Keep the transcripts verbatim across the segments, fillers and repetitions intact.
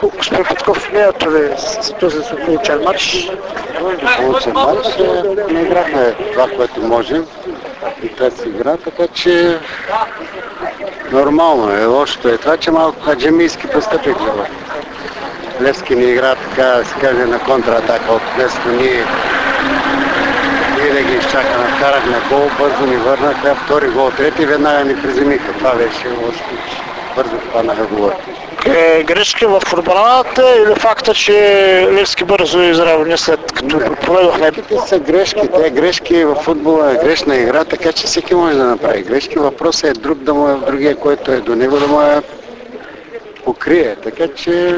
Господин Петков, гледате ли с този злополучен матч? Злополучен матч, не играхме това, което можем и тази игра, така че нормално е. Лошото е това, че малко хаджемийски постъпихме. Левски ни игра, така да се каже, на контратака. От вместо ние, ние да ги изчакаме, вкарахме гол, бързо ни върнаха, втори гол, трети, веднага ни приземиха. Това беше лошо. Бързо хванаха гола. Е, грешки в отбраната или факта, че Левски бързо изравни след като проведохме? Те са грешки, те грешки в футбола е грешна игра, така че всеки може да направи грешки. Въпросът е друг да му е, другия, който е до него, да му е покрие. Така че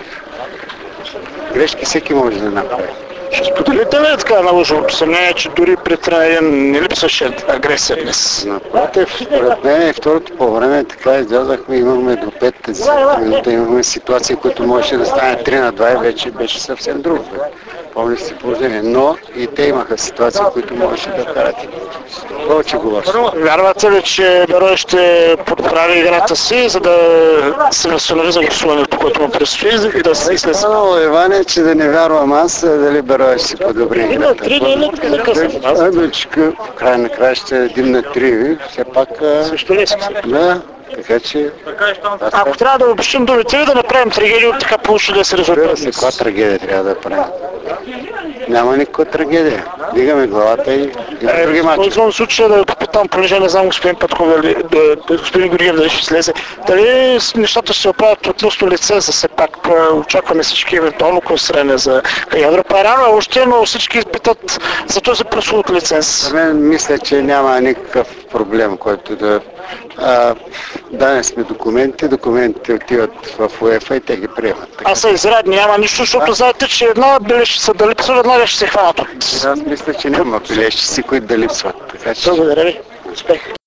грешки всеки може да направи. Ще споделите ли така наложеното съмнение, че дори при Траен не липсваше агресия днес? Напротив, според мен и второто по време така излязахме, имахме до пет минута, имахме ситуации, които можеше да стане три на два и вече беше съвсем друго. Помня си положение, но и те имаха ситуации, които можеше да карат повече говори. Вярвате ли, че Берой ще подправи играта си, за да се възстанови за гласуването, което му предстои и да се излезе? Много Иване, че да не вярвам аз, дали Берой ще си подобри играта. В край на края ще един на три, все пак... Също Левски. Да, така че... Ако трябва да обобщим думите ви, да направим трагедия от така получили се резултат. Каква трагедия трябва да правим? Няма никаква трагедия. Дигаме главата и, и на други матчи. Използвам случая да попитам, понеже не знам господин Петков, дали, да, господин Георгиев дали ще слезе. Дали нещата ще се оправят относно лиценза, все пак очакваме всички евентуално констране за Ядропа. Рано още, но всички питат за този прословут лиценз. За мен мисля, че няма никакъв проблем, който да... А, дане сме документи, документите отиват в УЕФА и те ги приемат. Аз са изрядни, няма нищо, защото знаете, че една бележчица да липсва, веднага ще се хванат от... Аз мисля, че няма бележчици, които да липсват. Така че... Благодаря ви. Успех.